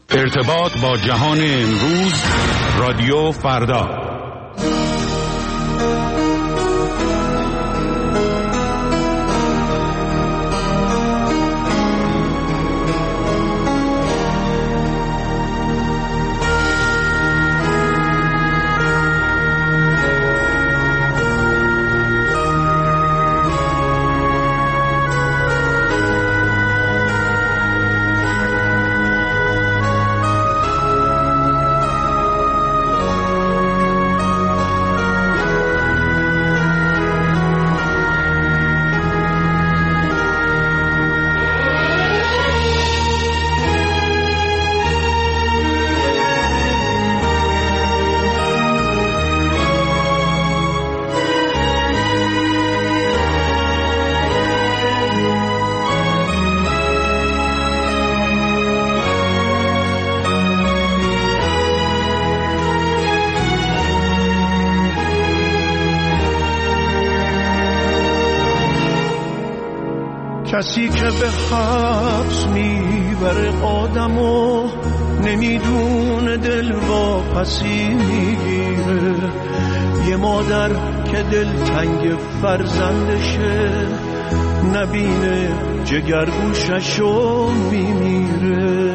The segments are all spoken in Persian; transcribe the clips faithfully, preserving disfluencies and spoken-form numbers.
ارتباط با جهان امروز، رادیو فردا. کسی که به حبس میبره آدمو نمیدونه دل واپسی میگیره. یه مادر که دل تنگ فرزندشه نبینه جگرگوششو میمیره.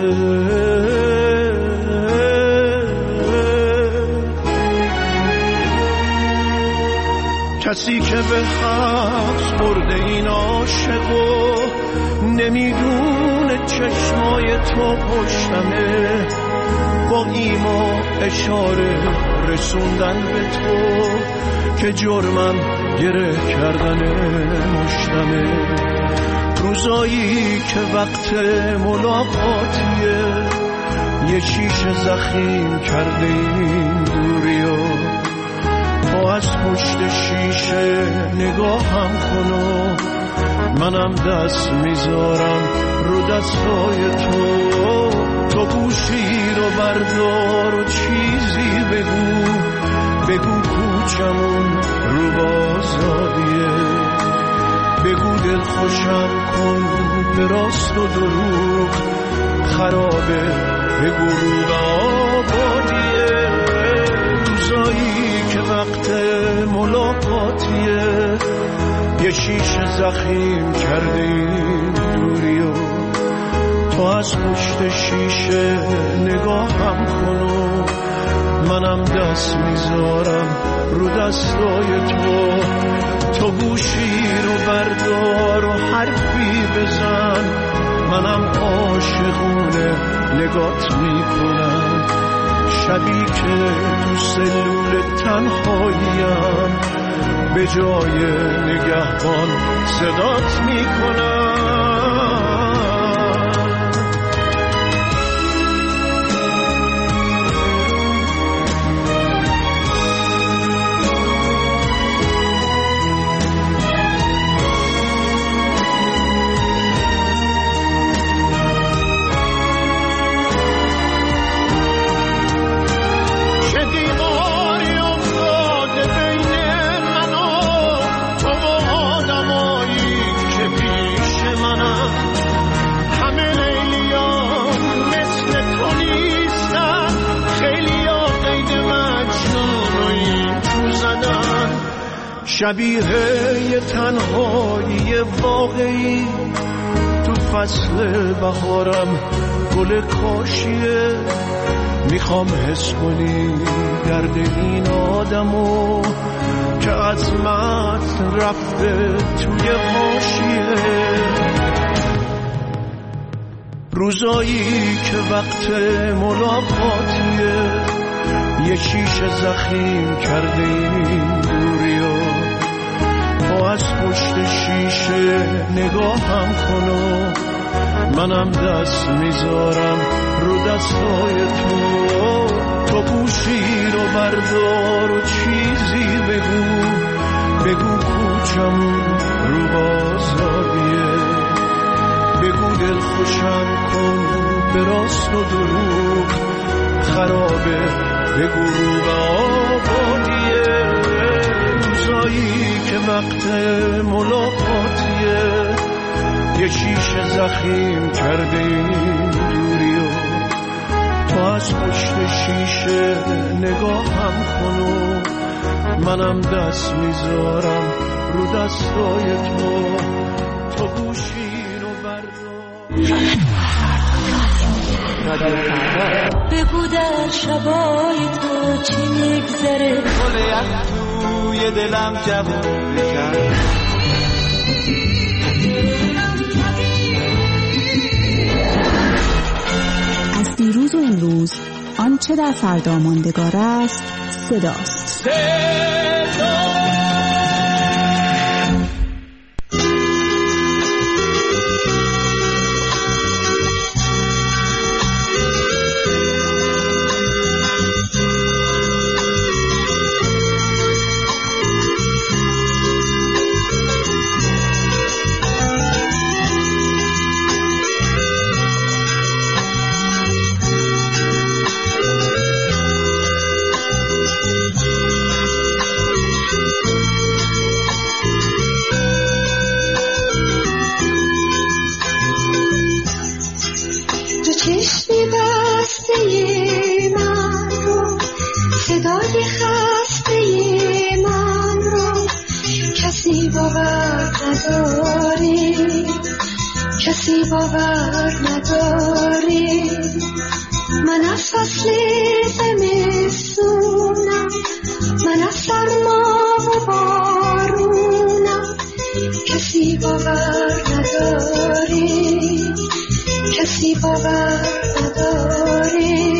کسی که به حبس برده این عاشقو نمیدونه چشمای تو پشتمه، با ایما اشاره رسوندن به تو که جرمم گره کردن مشتمه. روزایی که وقت ملاقاتیه یه شیشه زخیم کرده این دوریو، تو از پشت شیشه نگاهم کن و منم دست میذارم رو دستای تو. تو گوشی رو بردار و چیزی بگو، بگو کوچمون رو بازادیه، بگو دل خوشم کن به راست و دروغ خرابه، بگو رو آبادیه. روزایی که وقت ملاقاتیه یه شیشه زخیم کرده این دوریو، تو از پشت شیشه نگاهم کن و منم دست میذارم رو دستای تو. تو گوشی رو بردار و حرفی بزن، منم عاشقونه نگات میکنم. شبی که تو سلول تنهاییم به جای نگهبان صدات میکنم. شبیه یه تنهایی واقعی تو فصل بهارم گل کاشیه. میخوام حس کنی درد این آدمو که عظمت رفته توی حاشیه. روزایی که وقت ملاقاتیه یه شیشه زخیم کرده این دوریو، تو از پشت شیشه نگاهم کن و منم دست میذارم رو دستای تو. تو گوشی رو بردار و چیزی بگو، بگو کوچمون رو بازادیه، بگو دل خوشم کن به راست و دروغ خرابه، بگو رو آبادیه. روزایی که وقت ملاقاتیه یه شیشه زخیم کرده این دوریو، از پشت شیشه نگاهم کن و منم دست میذارم رو دستای تو، تو گوشین و بردار. بگو در شبای تو چی میگذره، گلیت توی دلم جوون بکن. از دیروز و امروز آنچه در فردا ماندگار است صداست. صدا کسی باور نداری، من از فصل زمستونم، من از سرما و بارونم. کسی باور نداری، کسی باور نداری.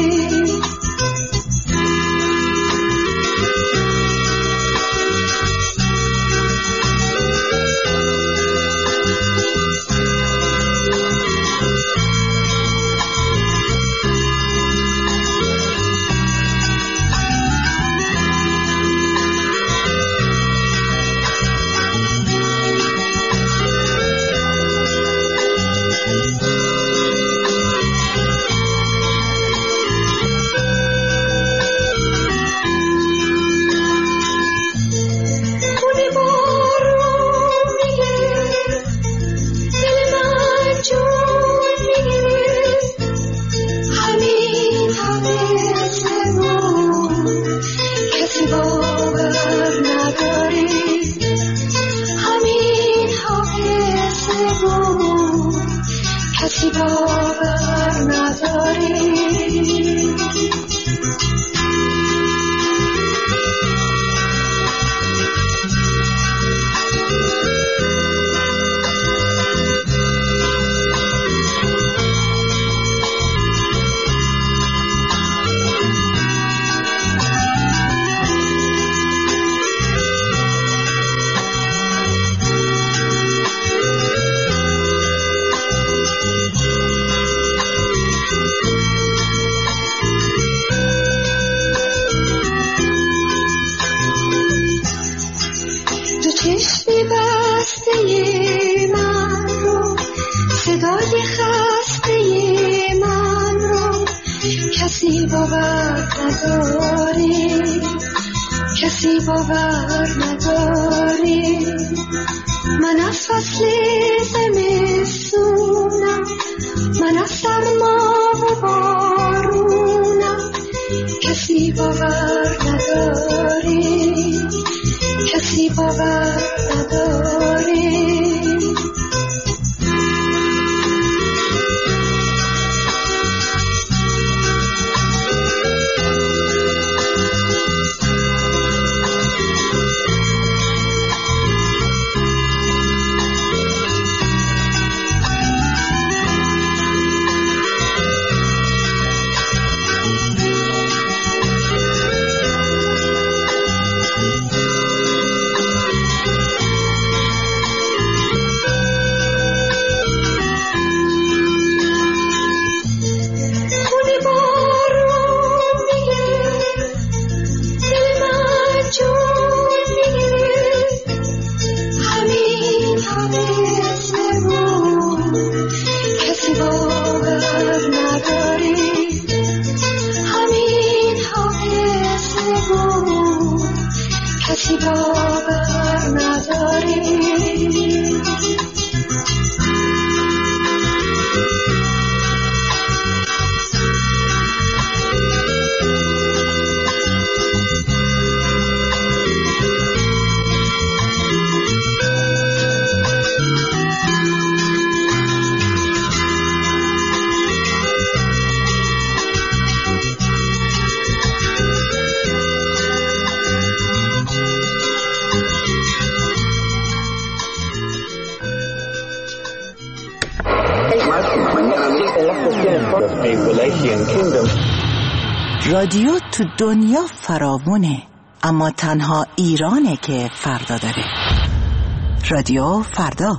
رادیو تو دنیا فراوونه، اما تنها ایرانه که فردا داره. رادیو فردا.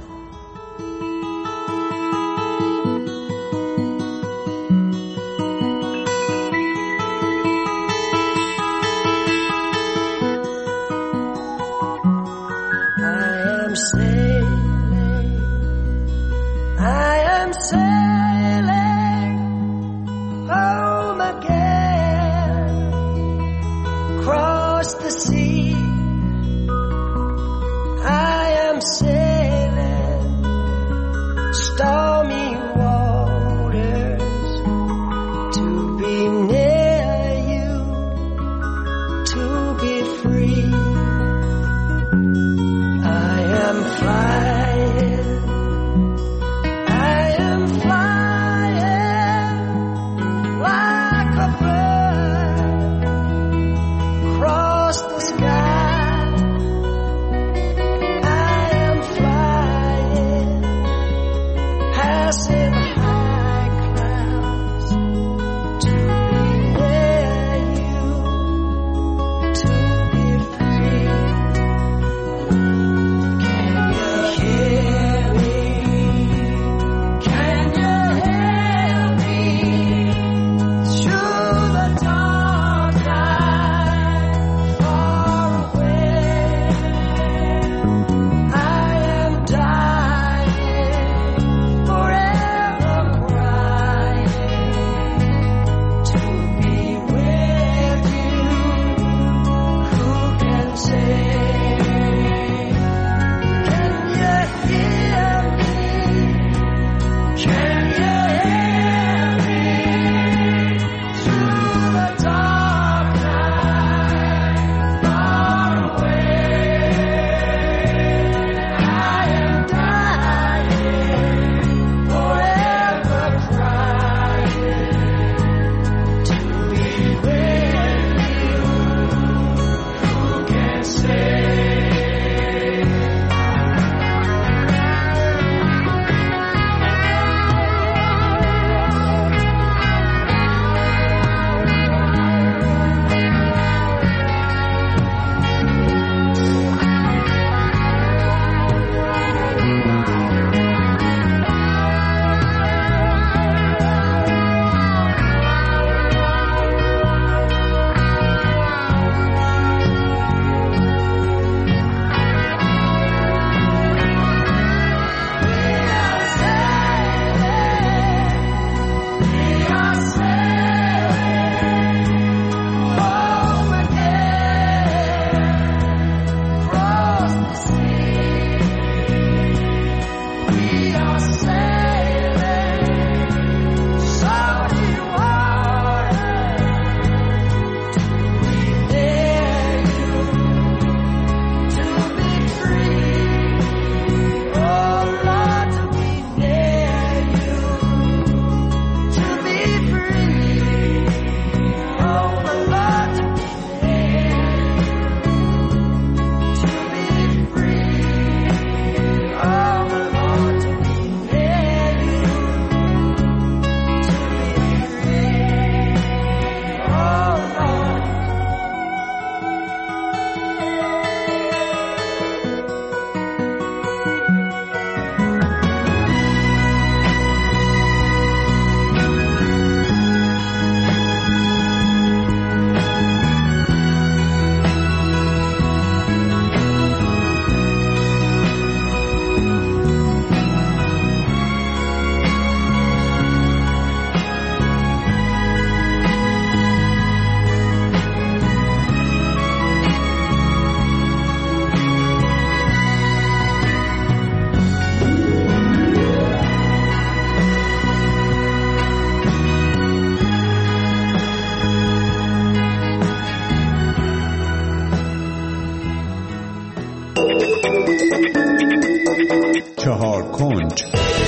چهار کنج.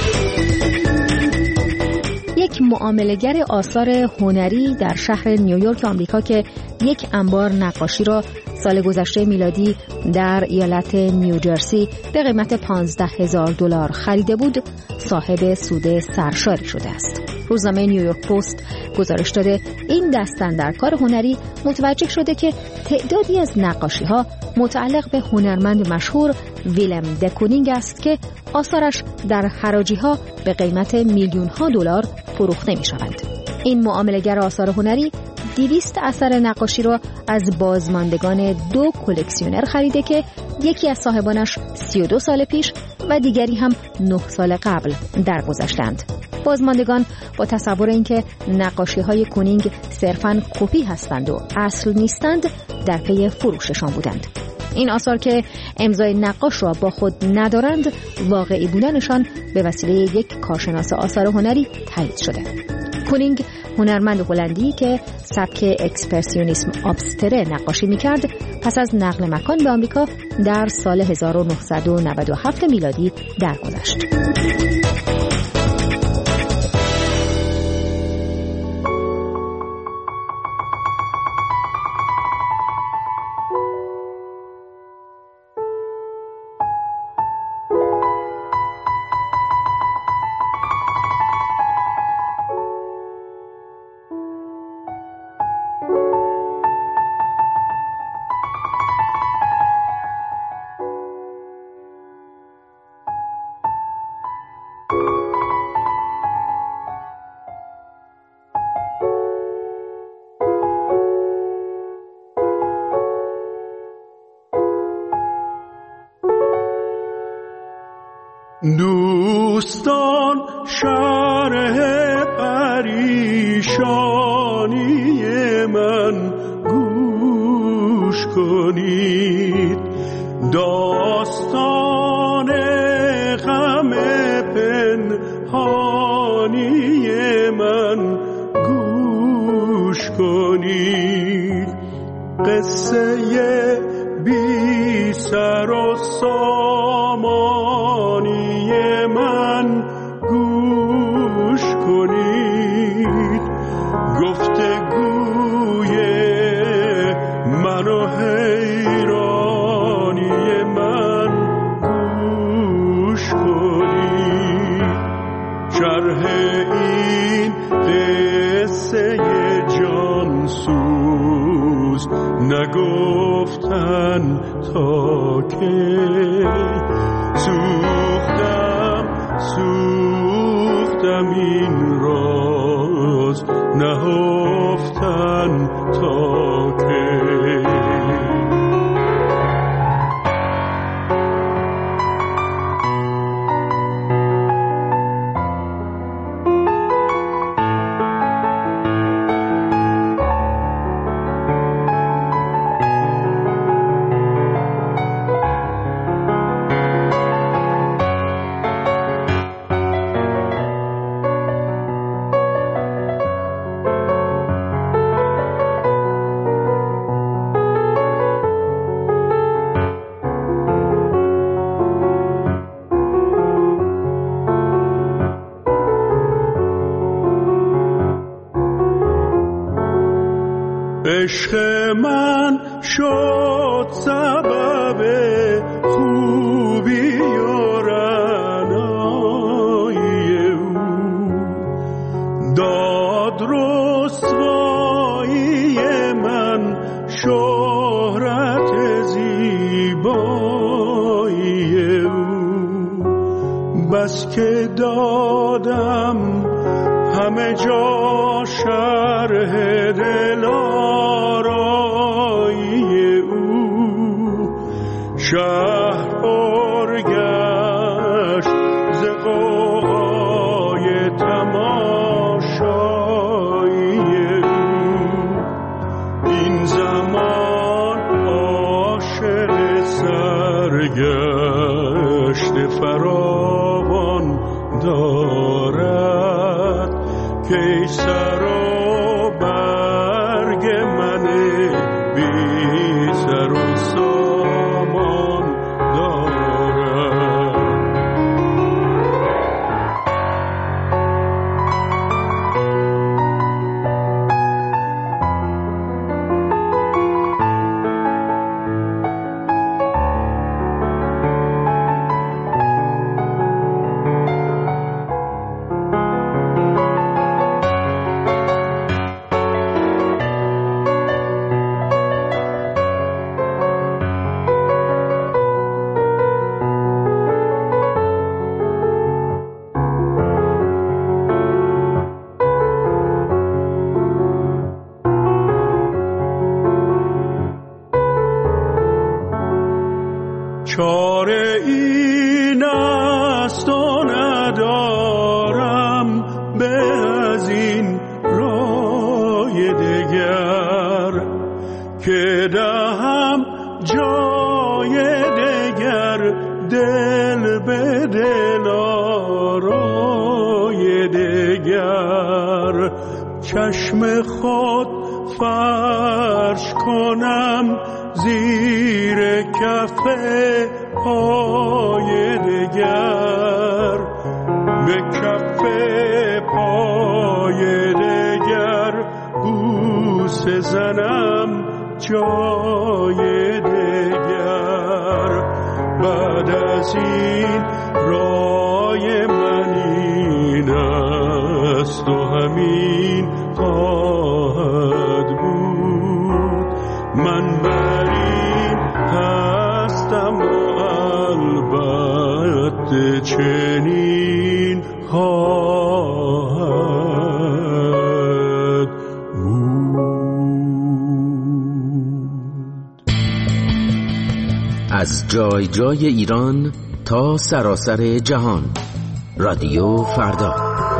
یک معامله‌گر آثار هنری در شهر نیویورک آمریکا که یک انبار نقاشی را سال گذشته میلادی در ایالت نیوجرسی به قیمت پانزده هزار دلار خریده بود، صاحب سود سرشاری شده است. روزنامه نیویورک پست گزارش داده این دست‌اندرکار هنری متوجه شده که تعدادی از نقاشی‌ها متعلق به هنرمند مشهور ویلم د کونینگ است که آثارش در حراجی‌ها به قیمت میلیون‌ها دلار فروخته می‌شوند. این معامله‌گر آثار هنری دویست اثر نقاشی را از بازماندگان دو کلکسیونر خریده که یکی از صاحبانش سی و دو سال پیش و دیگری هم نه سال قبل درگذشتند. بازماندگان با تصور اینکه نقاشی‌های کونینگ صرفاً کپی هستند و اصل نیستند در پی فروششان بودند. این آثار که امضای نقاش را با خود ندارند واقعی بودنشان به وسیله یک کارشناس آثار هنری تایید شده. کونینگ هنرمند هلندی که سبک اکسپرسیونیسم ابستره نقاشی می‌کرد پس از نقل مکان به آمریکا در سال هزار و نهصد و نود و هفت میلادی درگذشت. دوستان شرح پریشانی من گوش کنید، داستان غم پنهانی من گوش کنید، قصه بی سر و سامانی من گوش کنید، گفتگوی من و حیرانی من گوش کنید، شرح این قصه جانسوز نگفتن تا که سوختم سوختم این راز نهفتن تا که عشق من شد سبب خوبی و رعنایی او، داد رسوایی من شهرت زیبایی او، بس که دادم همه جا شرح دلارایی او، شهر پرگشت ز غوغای تماشایی او، این زمان عاشق سرگشت فراوان دارد که سر و برگ من بی سر و سامان چاره این است و ندارم به از این رای دگر که دهم جای دگر دل به دل آرای دگر چشم خود فرش کنم زیر کف پای دگر به کف پای دگر بوسه زنم جای دگر بعد از این رای من این است و همین خواهد بود من بر این هستم و البته چنین خواهد بود. از جای جای ایران تا سراسر جهان، رادیو فردا.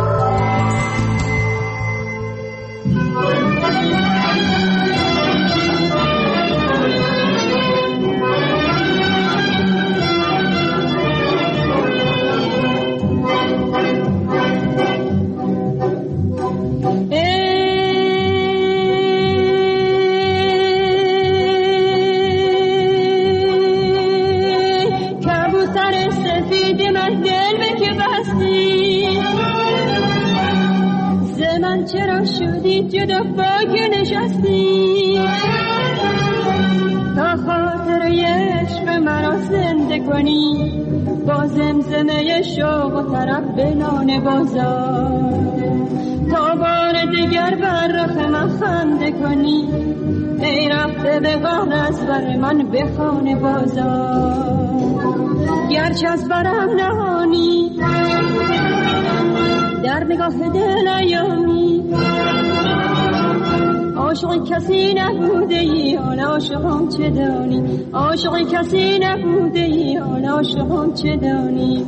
چرا شدی جدا باگ نشستی تا خاطر عشق مرا زنده کنی با زمزمه شوق و طرب به نان بازار تا بار دیگر بر رخ من خنده کنی ای رفته به غار از بر من به خانه بازار گرچه از برم نهانی در نگاه دل ایامی عاشق کسی نبوده ای حال عاشقم چه دانی عاشق کسی نبوده ای حال عاشقم چه دانی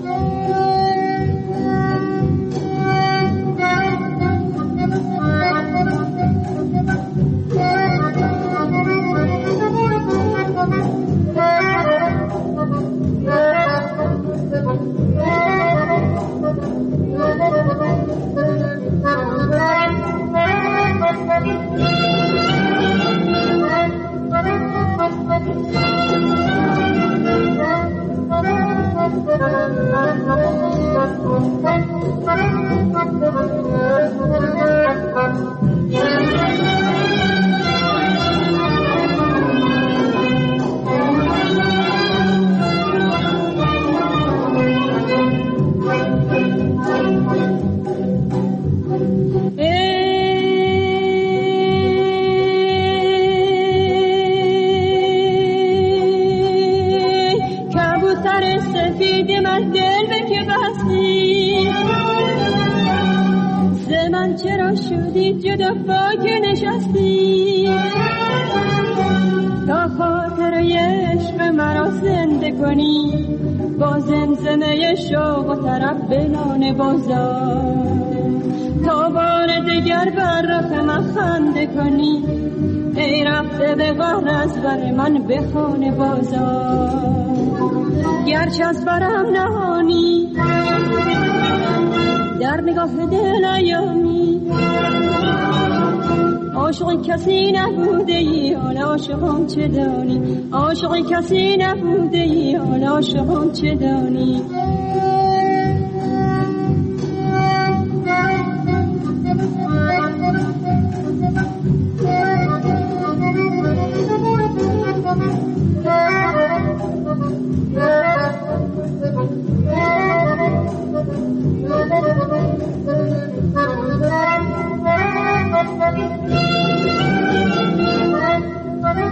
چرا شدی جدا باگ نشستی تا خاطر عشق مرا زنده کنی با زمزمه شوق و طرب به نان بازار تا بار دیگر بر رخ من خنده کنی ای رفته به غار از بر من به خانه بازار گرچه از برم نهانی در نگاه دل ایامی عاشق کسی نبوده ای حال عاشقم چه دانی عاشق کسی نبوده ای حال عاشقم چه دانی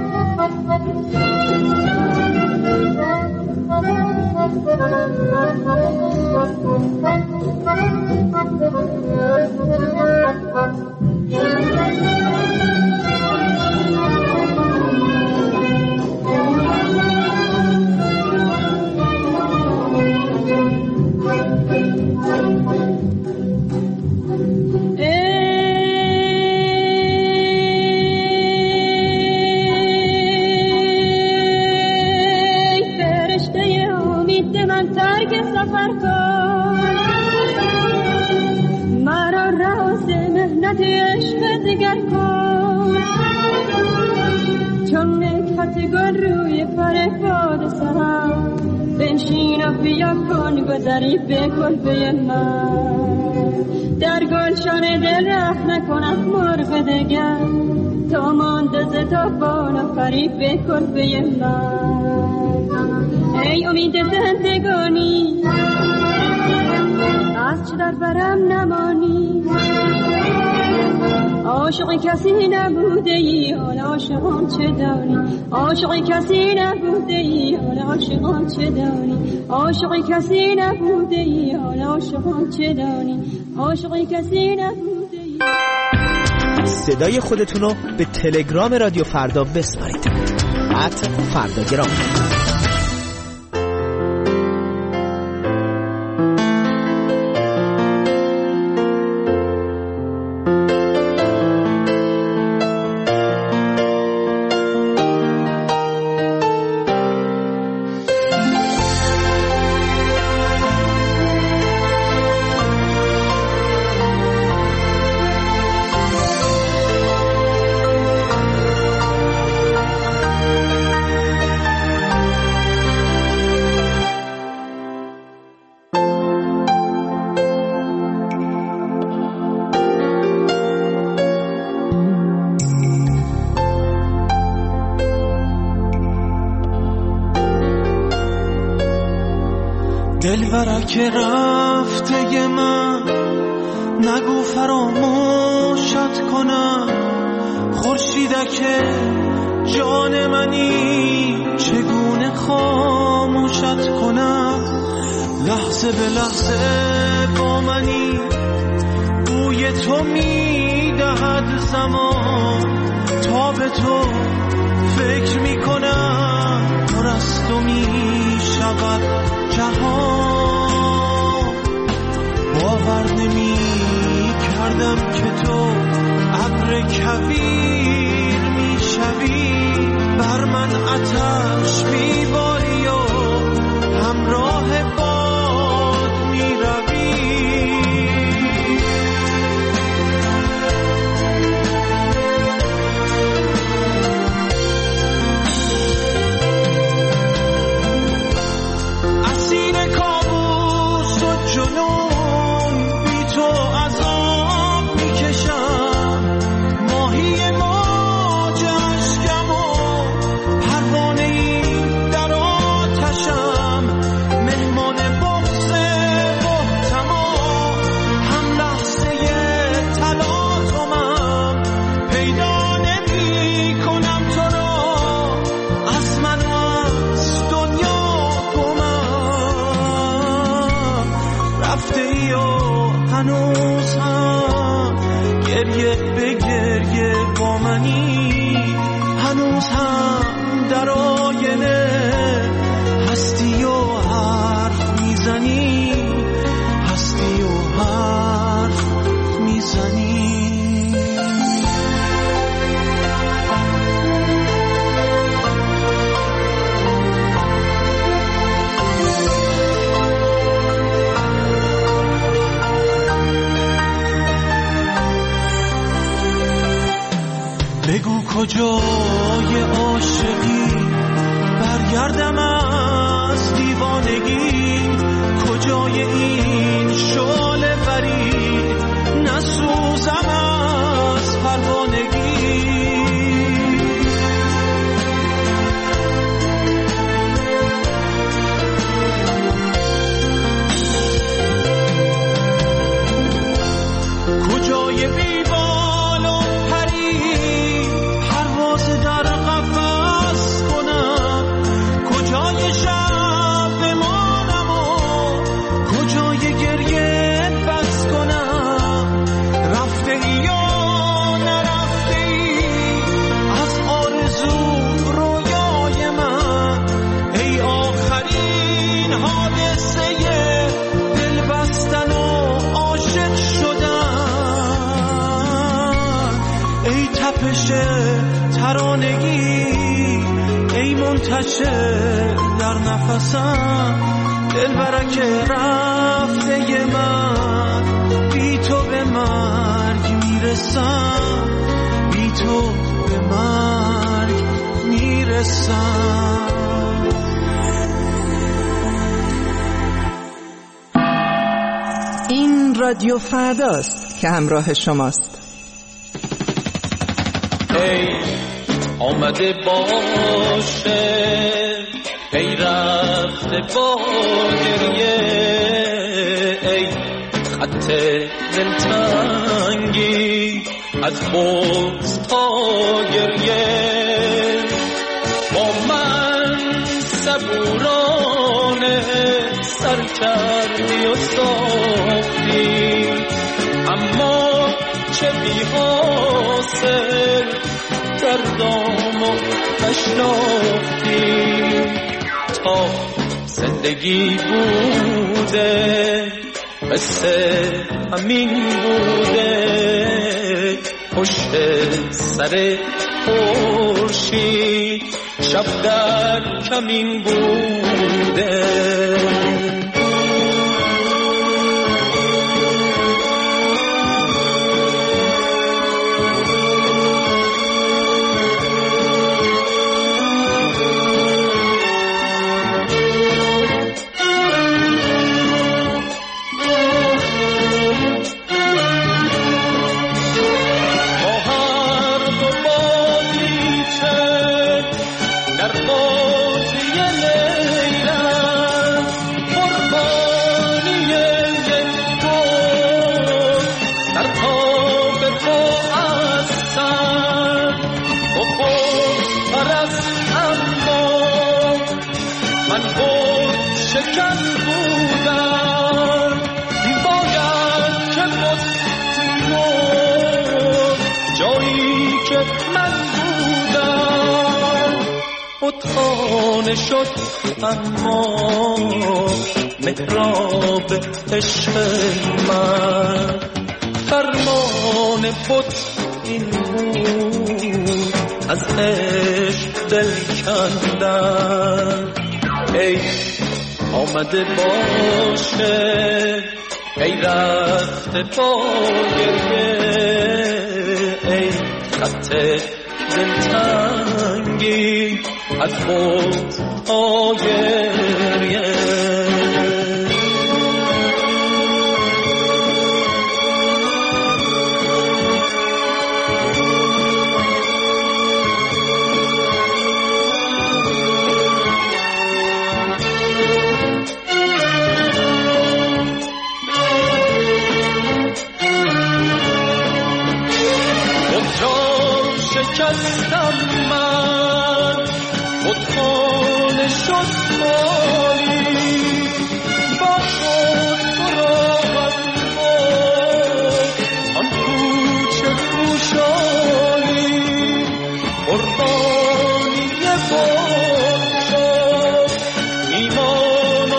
Thank you. عشق دگر کن، چون نکهت گل روی فرهاد سرم، بنشین و بیا کن گذری به کلبه من. در گلشن دل ره نکن از مرغ دگر، تا مانده ز تابان و فریب به کلبه من. ای امید زندگانی از چه در برم نمانی، عاشق کسی نبوده ای حال عاشقان چه دانی، عاشق کسی نبوده ای حال عاشقان چه دانی، عاشق کسی نبوده ای حال عاشقان چه دانی، عاشق کسی نبوده ای. صدای خودتون رو به تلگرام رادیو فردا بسپارید. ات فرداگرام. دلبرک رفته من نگو فراموشت کنم، خورشیدک جان منی چگونه خاموشت کنم، لحظه به لحظه با منی بوی تو میدهد زمان، تا به تو فکر میکنم پر از تو میشود جهان. باور نمی کردم که تو ابر کویر میشوی، بر من آتش میباری و همراه باد میروی. هنوز هم گریه به گریه با منی، هنوز هم در آینه هستی و حرف میزنی، هستی و حرف میزنی. بگو کجای عاشقی، برگردم از دیوانگی، کجای این شعله بری، نسوزم از پروانگی. کجای بیبال و پری، پرواز در قفس کنم، کجای شب بمانم و کجای گریه بس کنم. رفته ای یا نرفته ای از آرزو رویای من، ای آخرین حادثه دل بستن و عاشق شدن، ای تپش ترانگی، ای منتشر در نفسم. دلبرک رفته من بی تو به مرگ میرسم. نرسم، بی تو به مرگ میرسم. این رادیو فرداست که همراه شماست. ای آمده باشه، ای رفته با گریه، ای خط دلتنگی از بغض تا گریه، با من صبورانه سر کردی و ساختی، اما چه بی حاصل دردامو نشناختی. تا زندگی بوده قصه همین بوده، پشت سر خورشید شب در کمین بوده. خانه شد اما محراب عشق من، فرمان بود این بود از عشق دل کندن. ای آمده باشه، ای رفته با گریه، ای خط دلتنگی از خود آگریه. بگذار شکستم من، خودخانه شد مالی، با خود براغت بود آن کوچه کوشانی، قربانی بود شد ایمان و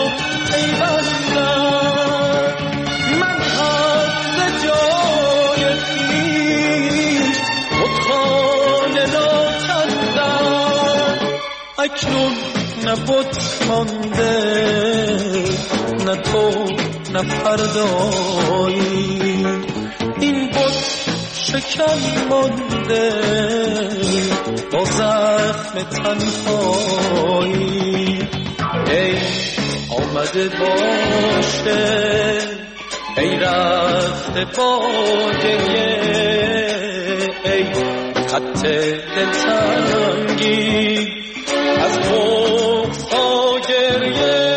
پیوندن. من حد جای خویش خودخانه نکردم، اکنون نه بت مانده، نه تو نه فردایی، این بت شکن مانده با زخم تنهایی. ای آمده باشه، ای رفته با گریه، ای خط دلتنگی از بغض تا گریه.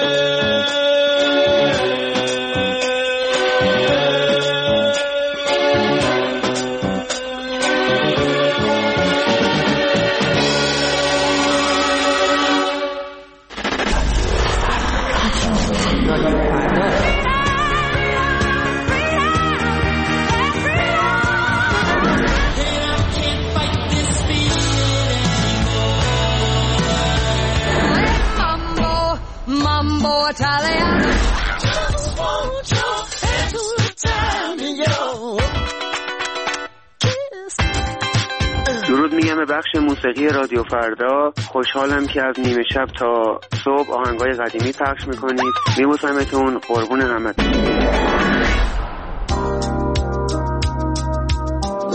درود میگم به بخش موسیقی رادیو فردا. خوشحالم که از نیمه شب تا صبح آهنگای قدیمی پخش میکنید. میبوسمتون، قربون همتون.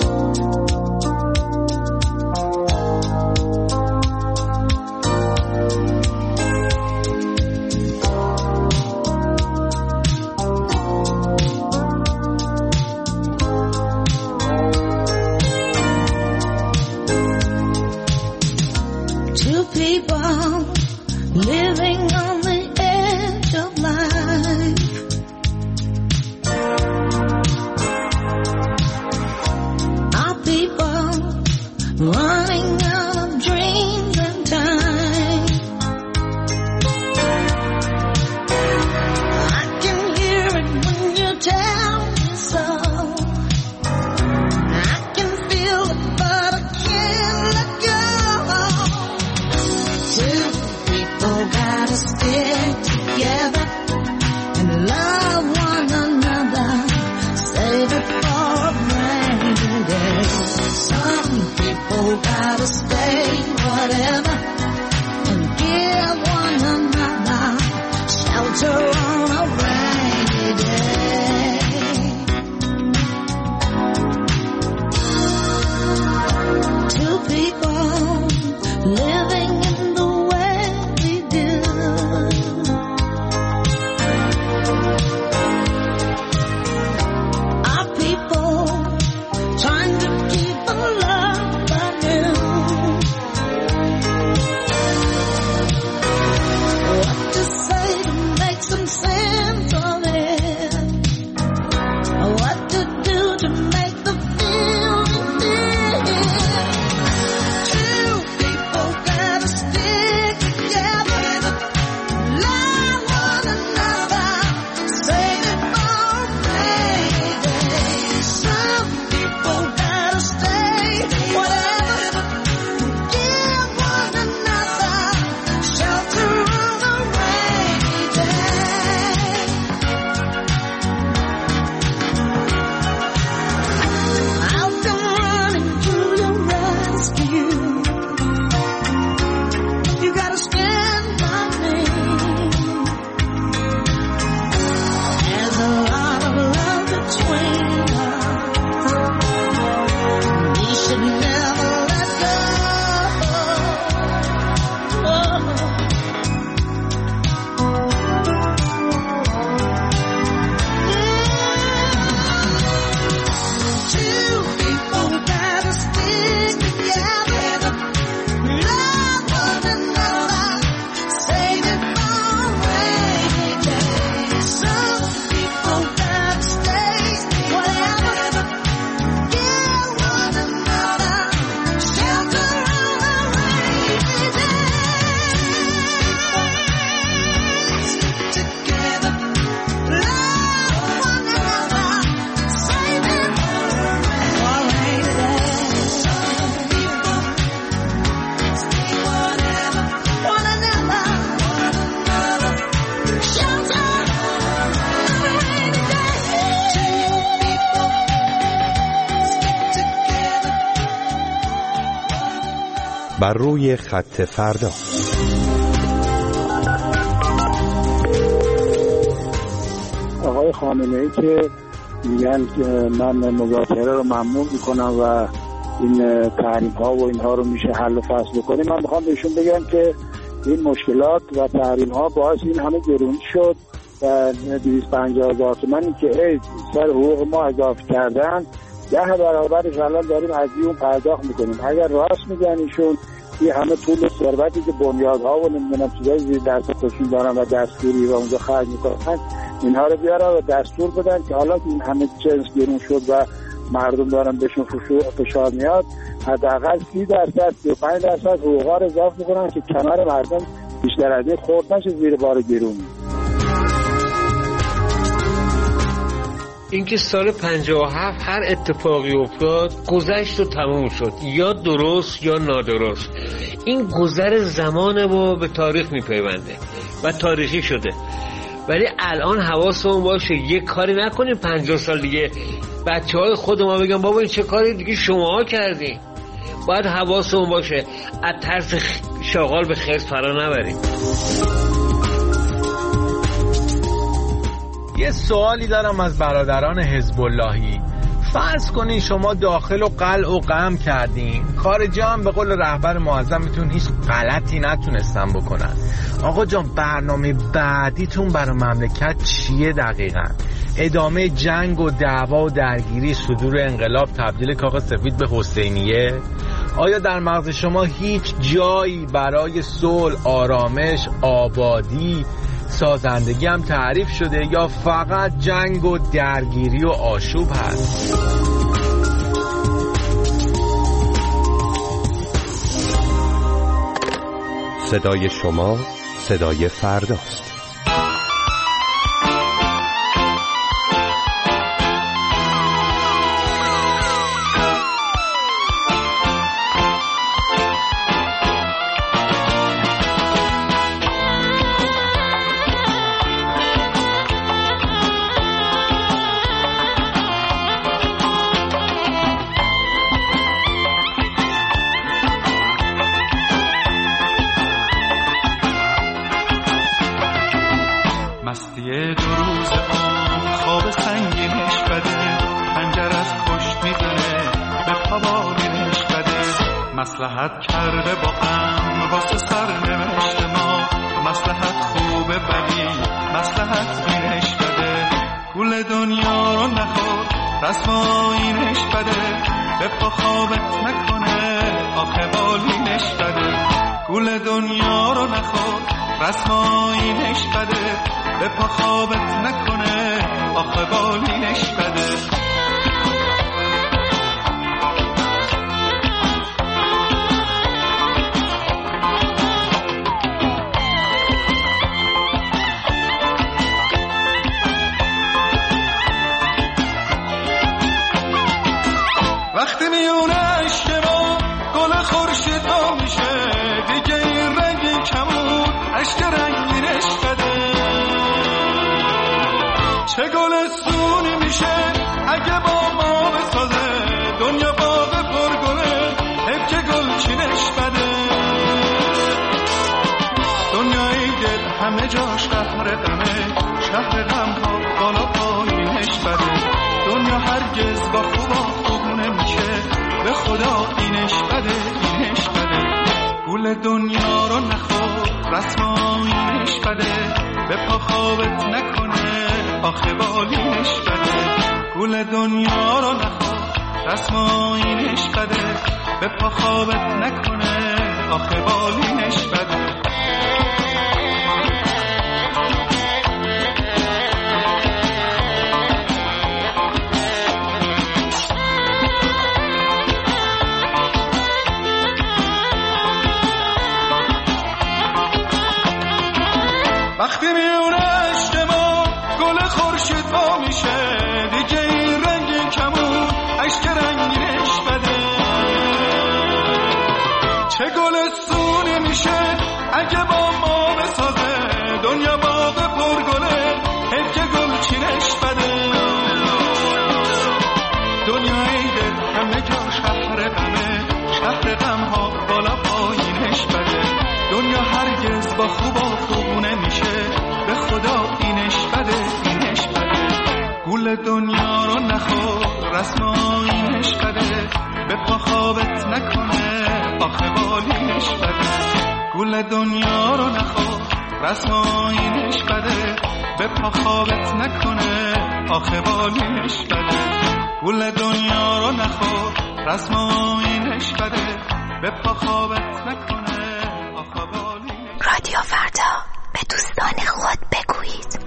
running out of dreams and time. I can hear it when you tell me so. I can feel it, but I can't let go. Two people gotta stick together and love one another. Save it for a rainy day. Some people gotta stay whatever and give one another shelter on a rainy day. Two people living in the way we do. Our people trying to keep the love anew. What to say to make some sense of it? What to do to make the feeling fit? Two people gotta stick together, love one another, save it for a rainy day. Some people gotta stay whatever, give one another shelter on a rainy day. I'll come running to your rescue. You gotta stand by me. There's a lot of love between us. We should never let go. Two people gotta stick together, love one another, save it for a rainy day. Some people gotta stay whatever, give one another shelter on a rainy day. Stick together, love one another, save it for a rainy day. Some people stay whatever, one another, one another, shelter on a rainy day. Two people stick together. بر روی خط فردا. آقای خامنه‌ای که میگن که من مذاکره رو ممنوع میکنم و این تحریم ها و اینها رو میشه حل و فصل بکنیم، من میخوام بهشون بگم که این مشکلات و تحریم ها باعث این همه گرونی شد و دویست و پنجاه هزار تومانی که ای سر حقوق ما اضافه کردن ده برابرش الان داریم از اون پرداخت میکنیم. اگر راست میگن ایشون این همه طول ثروتی که بنیادها و نمیدونم چیزای زیر دستشون دارن و دستوری و اونجا خرج میکنن اینها رو بیارن و دستور بدن که حالا که این همه جنس گرون شد و مردم دارن بهشون فشار میاد، حداقل سی درصد سی و پنج درصد حقوقا رو اضافه میکنن که کمر مردم بیشتر از این خورد نشه زیر بار گرونی. اینکه سال پنجاه و هفت هر اتفاقی افتاد گذشت و تموم شد، یا درست یا نادرست. این گذر زمانه و به تاریخ میپیونده و تاریخی شده، ولی الان حواسمون باشه یک کاری نکنیم پنجاه سال دیگه بچه های خود ما بگن بابا این چه کاری دیگه شماها کردین. باید حواسمون باشه از ترس شاغال به خرس فرا نبریم. یه سوالی دارم از برادران حزب اللهی. فرض کنین شما داخل و قلع و قم کردین، خارجی هم به قول رهبر معظمتون هیچ غلطی نتونستن بکنن. آقا جان برنامه بعدیتون برای مملکت چیه دقیقاً؟ ادامه جنگ و دعوا و درگیری، صدور انقلاب، تبدیل کاخ سفید به حسینیه؟ آیا در مغز شما هیچ جایی برای صلح، آرامش، آبادی، سازندگی هم تعریف شده یا فقط جنگ و درگیری و آشوب هست؟ صدای شما صدای فرداست. مصلحت کرده با هم واسه سر نوشته ما، مصلحت خوبه ولی مصلحت بینش بده. گول دنیا رو نخور رسم آینش بده، به پا خوابت نکنه آخه بالینش بده. گول دنیا رو نخور رسم آینش بده، به پا خوابت نکنه آخه بالینش بده. وقتی میونه اشتباه گل خورشید ها میشه، دیگه این رنگی کمون عشق رنگینش بده. چه گل سونی میشه اگه با ما بسازه، دنیا باغ پرگله حیف که گل چینش بده. دنیای دل همه جاش قهر غمه، شهر غم ها بالا پایینش بده. دنیا هرگز با خوبا خوبونه میشه، به خدا اینش بده اینش بده. گول دنیا رو نخور رسم آینش بده، به پا خوابت نکنه آخه بالینش بده. گول دنیا رو نخور رسم آینش بده، به پا خوابت نکنه آخه بالینش بده. وقتی میونه اجتماع گل خورشید وا میشه، دیگه این رنگی کمون عشق رنگینش بده. چه گل سونی میشه اگه با ما بسازه، دنیا باغ پرگله حیف که گل چینش بده. دنیای دل همه جا شهر غمه، شهر غم ها بالا پایینش بده. دنیا هرگز با خوبا خوبونه میشه، به خدا اینش بده اینش بده. گول دنیا رو نخور رسم آینش بده، به پا خوابت نکنه آخه بالینش بده. گول دنیا رو نخور رسم آینش بده، به پا خوابت نکنه آخه بالینش بده. گول دنیا رو نخور رسم آینش بده، به پا خوابت نکنه. رادیو فردا، به دوستان خود بگویید.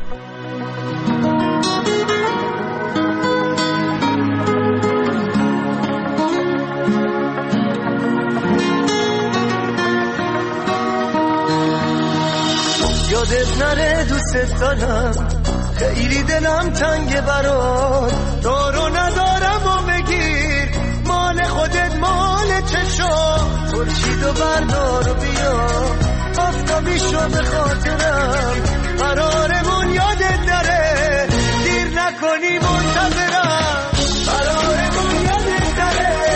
یادت نره دوست دارم، خیلی دلم تنگ برات. دارو ندارم و بگیر، مال خودت مال چشا. خورشید و بردار و بیا، آفتابی شو به خاطرم. قرارمون یادت نره، دیر نکنی منتظرم. قرارمون یادت نره،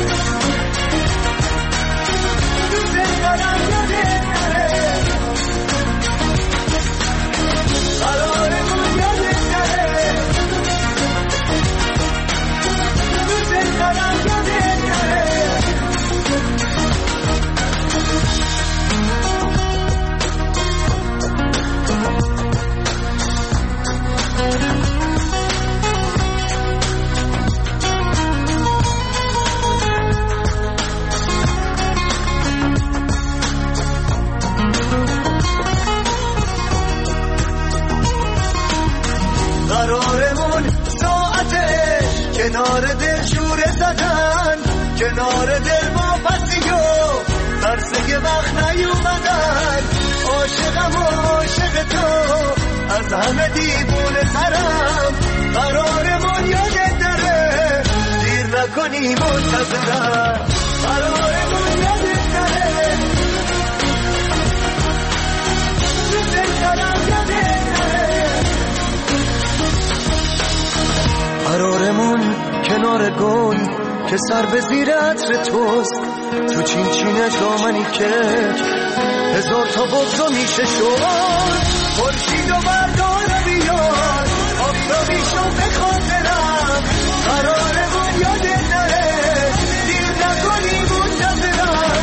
دوست دارم یادت نره. قرارمون یادت نره، دوست دارم یادت نره. قرارمون ساعتش کنار دل شوره زدن، کنار دل ما پسیو ترسه وقت نیومدن عاشقم و عاشق تو از همه دیوونه ترم قرارمون یادت داره دیر نکنی منتظرم قرارمون یادت داره دوست دارم یادت داره قرارمون کنار گل که سر به زیر عطر توست تو چین چینه دامنی که هزار تا بغضا میشه شد خورشید و بردار بیار آفتابی شو به خاطرم قرارمون یادت نره دیر نکنی منتظرم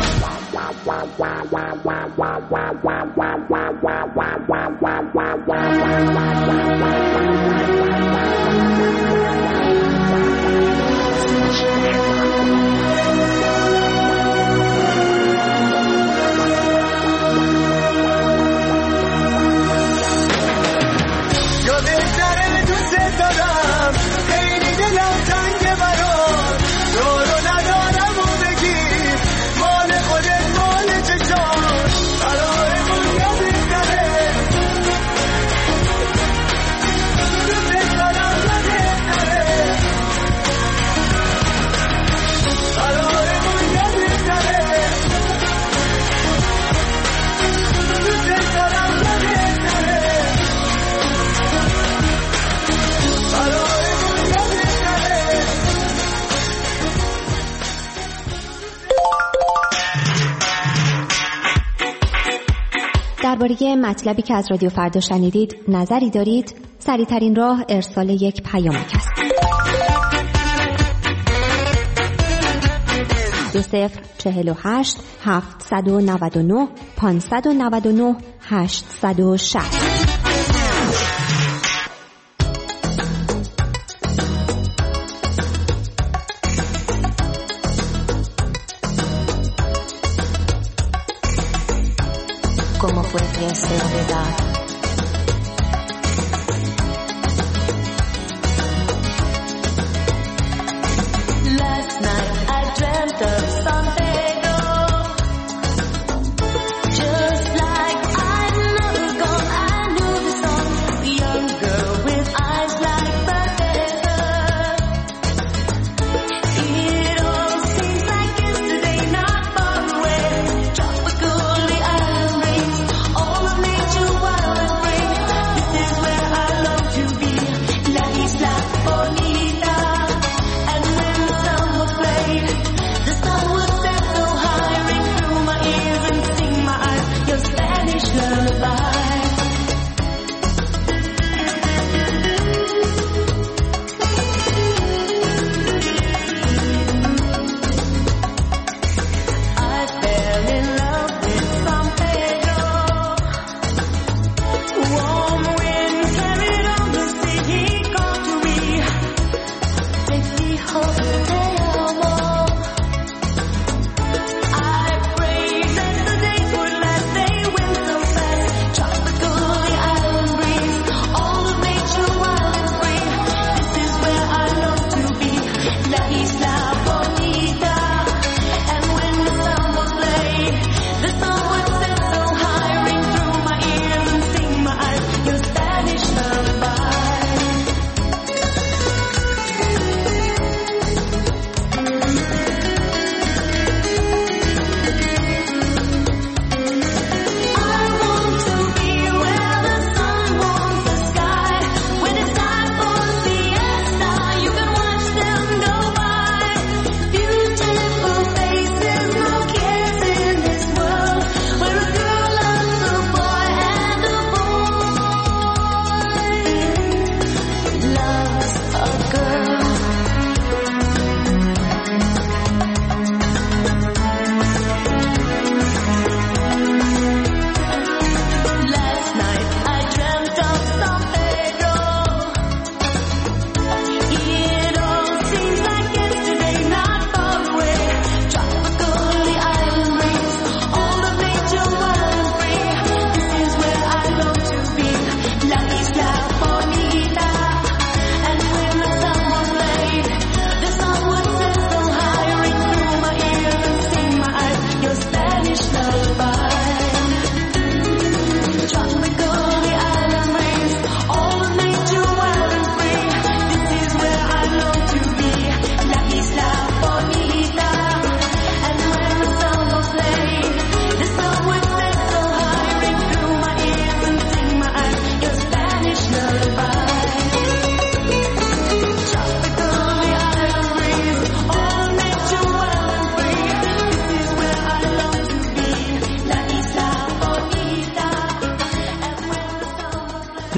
درباره مطلبی که از رادیو فردا شنیدید نظری دارید؟ سریع‌ترین راه ارسال یک پیامک است. دو صفر چهل و هشت هفتصد و نود و نه پانصد و نود و نه هشتصد و شصت. ¿Cómo puede ser verdad? Last night I dreamt of San Pedro, just like I never gone. I knew the song, the young girl with eyes like the desert. It all seems like yesterday, not far away. Tropical, the island breeze, all of nature wild.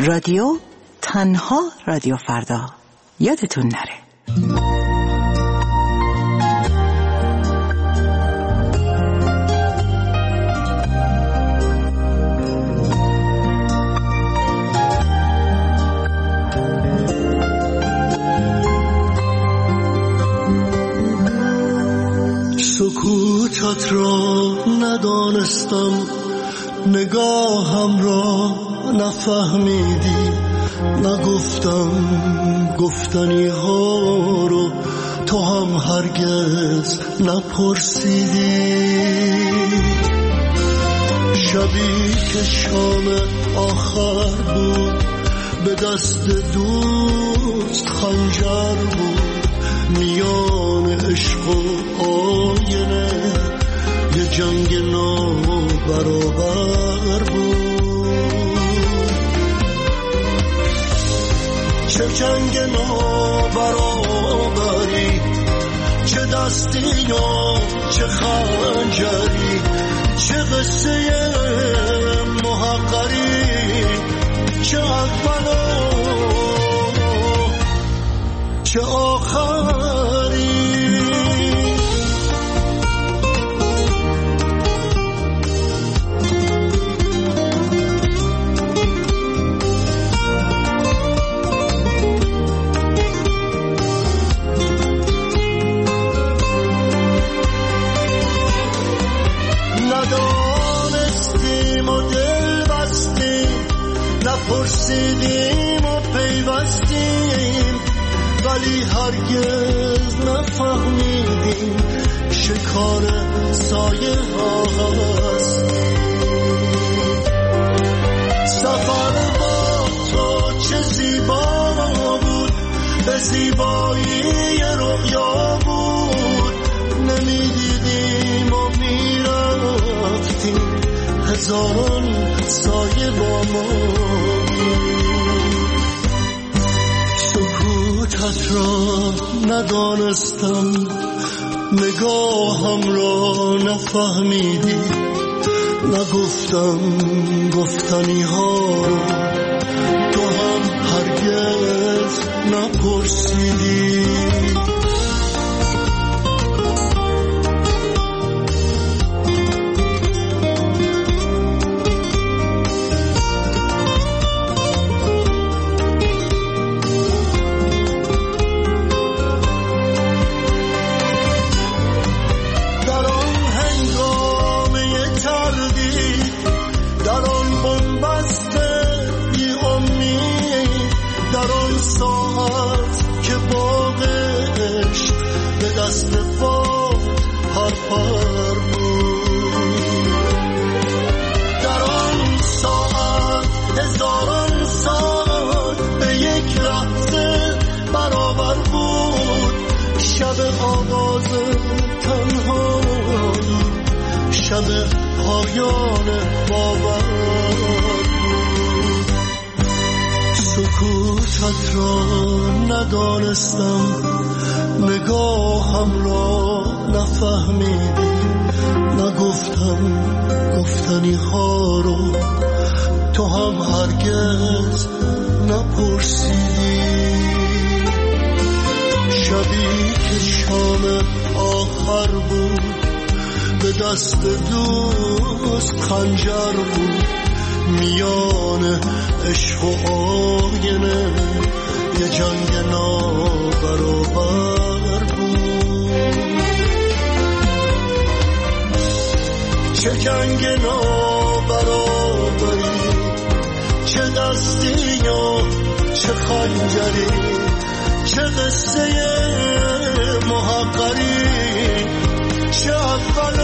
رادیو تنها رادیو فردا، یادتون نره. سکوتت را ندانستم، نگاهم را نفهمیدی، نگفتم گفتنی ها رو تو هم هرگز نپرسیدی. شبی که شام آخر بود، به دست دوست خنجر بود، میان عشق و آینه یه جنگ نابرابر بود. چه جنگ نابرابری، چه دستی و چه خنجری، چه قصه محقری، چه اول و چه آخری. ندانستیم و دل بستیم، نپرسیدیم و پیوستیم، ولی هرگز نفهمیدیم شکار سایه ها هستیم. سفر با تو چه زیبا بود، به زیبایی رؤیا بود، نمیدیدیم و میرفتیم، هزاران سایه با ما. سکوتت را ندانستم، نگاهم را نفهمیدی، نگفتم گفتنی ها رو تو هم هرگز نپرسیدی. در آن ساعت هزاران سال به یک لحظه برابر بود. شب آغاز تنهایی، شب پایان باور بود. سکوتت را ندانستم، نگاهم را نفهمیدی، نگفتم گفتنی ها رو تو هم هرگز نپرسیدی. شبی که شام آخر بود، به دست دوست خنجر بود، میان عشق و آینه یه جنگ نابرابر بود. چه جنگ نابرابری، چه دستی و چه خنجری، چه قصه محقری، چه اول